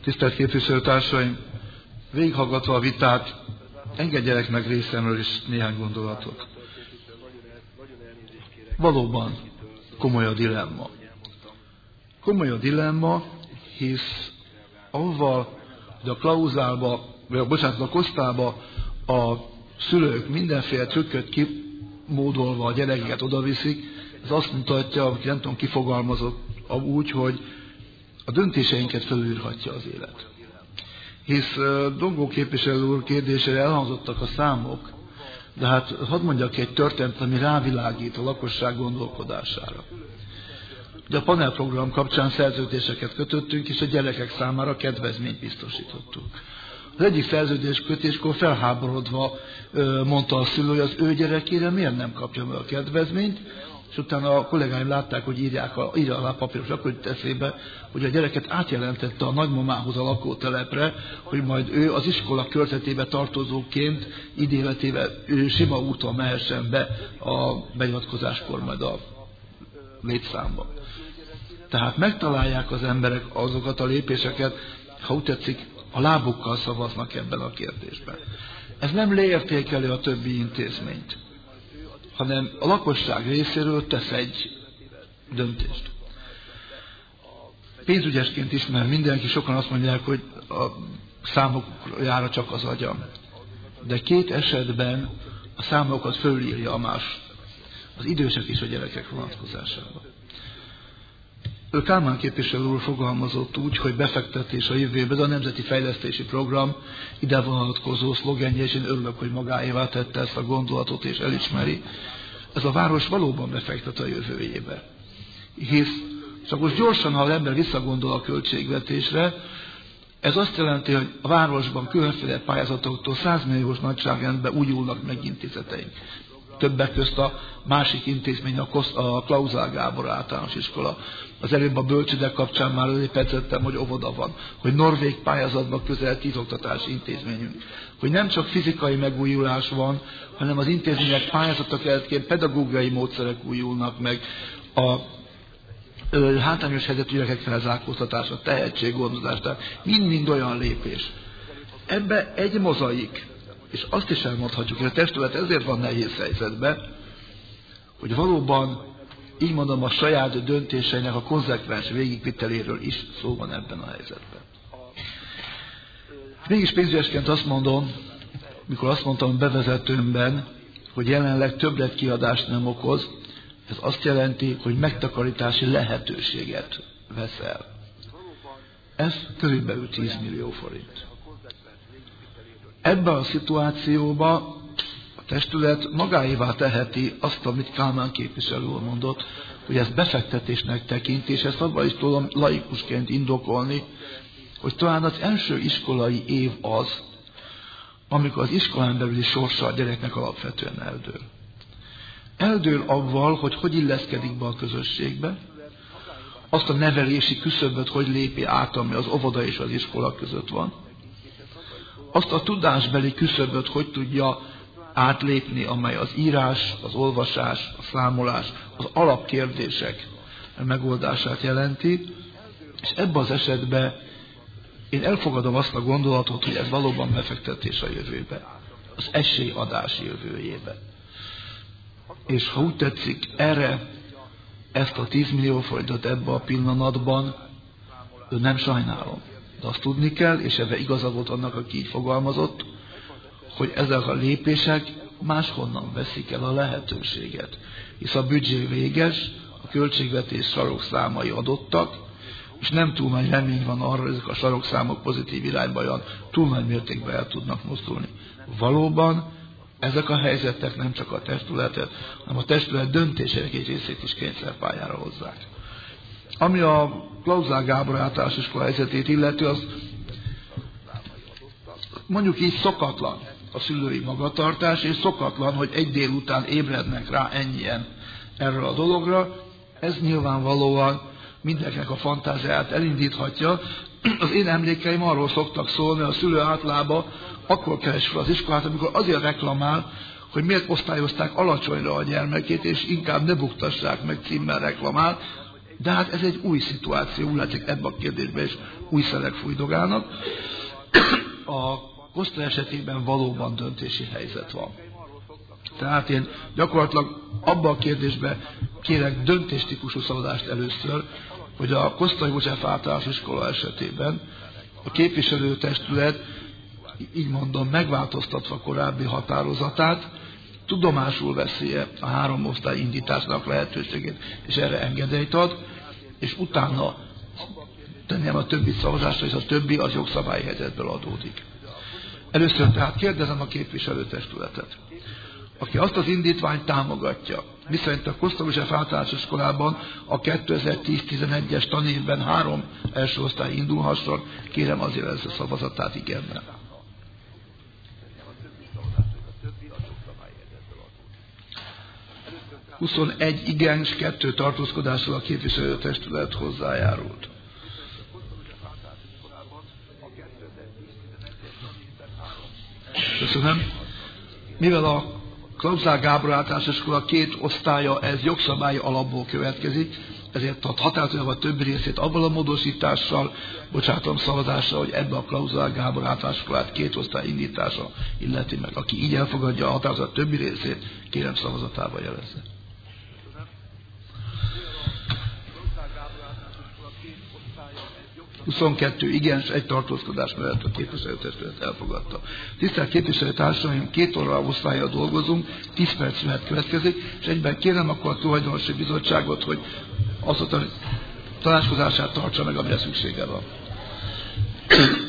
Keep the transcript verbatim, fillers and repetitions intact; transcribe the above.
Tisztelt képviselőtársaim, végighallgatva a vitát, engedjenek meg részemről is néhány gondolatot. Valóban komoly a dilemma. Komoly a dilemma, hisz avval, hogy a klauzálba, vagy a, bocsánat, a kosztába a szülők mindenféle trükköt kimódolva a gyerekeket odaviszik, ez azt mutatja, hogy nem tudom, kifogalmazott úgy, hogy a döntéseinket felülírhatja az élet. Hisz Dongó képviselő úr kérdésére elhangzottak a számok, de hát hadd mondjak egy történetet, ami rávilágít a lakosság gondolkodására. Ugye a panelprogram kapcsán szerződéseket kötöttünk, és a gyerekek számára kedvezményt biztosítottunk. Az egyik szerződés kötéskor felháborodva mondta a szülő, hogy az ő gyerekére miért nem kapja meg a kedvezményt, és utána a kollégáim látták, hogy írják a, írja alá papíros, akkor jut eszébe, hogy a gyereket átjelentette a nagymamához a lakótelepre, hogy majd ő az iskola körzetébe tartozóként idéletével ő sima úton mehessen be a beiratkozáskor majd a létszámba. Tehát megtalálják az emberek azokat a lépéseket, ha úgy tetszik, a lábukkal szavaznak ebben a kérdésben. Ez nem leértékelő a többi intézményt, hanem a lakosság részéről tesz egy döntést. Pénzügyesként ismer mindenki, sokan azt mondják, hogy a számokjára csak az agyam. De két esetben a számokat fölírja a más, az idősek és a gyerekek vonatkozásában. Ő Kálmán képviselő úr fogalmazott úgy, hogy befektetés a jövőbe, de a Nemzeti Fejlesztési Program ide vonatkozó szlogenje, és én örülök, hogy magáévá tette ezt a gondolatot és elismeri. Ez a város valóban befektet a jövőjébe. Hisz, csak most gyorsan, ha az ember visszagondol a költségvetésre, ez azt jelenti, hogy a városban különféle pályázatoktól száz milliós nagyságrendben újulnak meg intézeteink. Többek közt a másik intézmény, a, Kosz, a Klauzál Gábor általános iskola. Az előbb a bölcsődek kapcsán már előpedzettem, hogy óvoda van, hogy norvég pályázatban közel tíz oktatási intézményünk, hogy nem csak fizikai megújulás van, hanem az intézmények pályázatok eredetként pedagógiai módszerek újulnak meg, a ö, hátrányos helyzetű gyerekek felzárkóztatása, tehetséggondozás, tehát mind-mind olyan lépés. Ebbe egy mozaik, és azt is elmondhatjuk, hogy a testület ezért van nehéz helyzetben, hogy valóban, így mondom, a saját döntéseinek a konzekvens végigviteléről is szó van ebben a helyzetben. Mégis pénzügyesként azt mondom, mikor azt mondtam bevezetőmben, hogy jelenleg többletkiadást nem okoz, ez azt jelenti, hogy megtakarítási lehetőséget vesz el. Ez körülbelül tíz millió forint. Ebben a szituációban a testület magáévá teheti azt, amit Kálmán képviselő úr mondott, hogy ezt befektetésnek tekinti, és ezt abban is tudom laikusként indokolni, hogy talán az első iskolai év az, amikor az iskolán belüli sorsa a gyereknek alapvetően eldől. Eldől avval, hogy hogy illeszkedik be a közösségbe, azt a nevelési küszöböt hogy lépi át, ami az óvoda és az iskola között van, azt a tudásbeli küszöböt hogy tudja átlépni, amely az írás, az olvasás, a számolás, az alapkérdések megoldását jelenti, és ebben az esetben én elfogadom azt a gondolatot, hogy ez valóban befektetés a jövőbe, az esélyadás jövőjébe. És ha úgy tetszik, erre ezt a tíz millió forintot ebben a pillanatban nem sajnálom. De azt tudni kell, és ebben igaza volt annak, aki így fogalmazott, hogy ezek a lépések máshonnan veszik el a lehetőséget. Hisz a büdzsé véges, a költségvetés sarokszámai adottak, és nem túl nagy remény van arra, hogy ezek a sarokszámok pozitív irányba olyan túl nagy mértékben el tudnak mozdulni. Valóban ezek a helyzetek nem csak a testületet, hanem a testület döntésének egy részét is kényszerpályára hozzák. Ami a Klauzál Gábor általános iskola helyzetét illeti, az mondjuk így szokatlan a szülői magatartás, és szokatlan, hogy egy délután ébrednek rá ennyien erről a dologra. Ez nyilvánvalóan mindenkinek a fantáziáját elindíthatja. Az én emlékeim arról szoktak szólni, a szülő általában akkor keres fel az iskolát, amikor azért reklamál, hogy miért osztályozták alacsonyra a gyermekét, és inkább ne buktassák meg címmel reklamál, De hát ez egy új szituáció, úgy látszik ebben a kérdésben is új szelek fújdogálnak. A Costa esetében valóban döntési helyzet van. Tehát én gyakorlatilag abban a kérdésben kérek döntéstípusú szavazást először, hogy a Costa József általános iskola esetében a képviselőtestület, így mondom, megváltoztatva korábbi határozatát, tudomásul veszi a három osztály indításnak lehetőségét, és erre engedélyt ad, és utána tennem a többi szavazásra, és a többi az jogszabályi helyzetből adódik. Először tehát kérdezem a képviselőtestületet, aki azt az indítványt támogatja, miszerint a Costa József általános iskolában a kétezer-tíz-tizenegyes tanévben három első osztály indulhasson, kérem azért ez a szavazatát igennel. huszonegy igen és kettő tartózkodással a képviselőtestület hozzájárult. Köszönöm. Mivel a Klauzál Gábor általános iskola két osztálya, ez jogszabályi alapból következik, ezért a határozatban a többi részét abban a módosítással bocsátom szavazásra, hogy ebbe a Klauzál Gábor általános iskolát két osztály indítása illeti meg. Aki így elfogadja a határozat többi részét, kérem szavazatába jelezze. huszonkettő igen, és egy tartózkodás mellett a képviselőtestület elfogadta. Tisztelt képviselőtársaim, két óra osztályjal dolgozunk, tíz perc szünet következik, és egyben kérem akkor a tulajdonosi bizottságot, hogy azt a tanácskozását tartsa meg, amire szüksége van.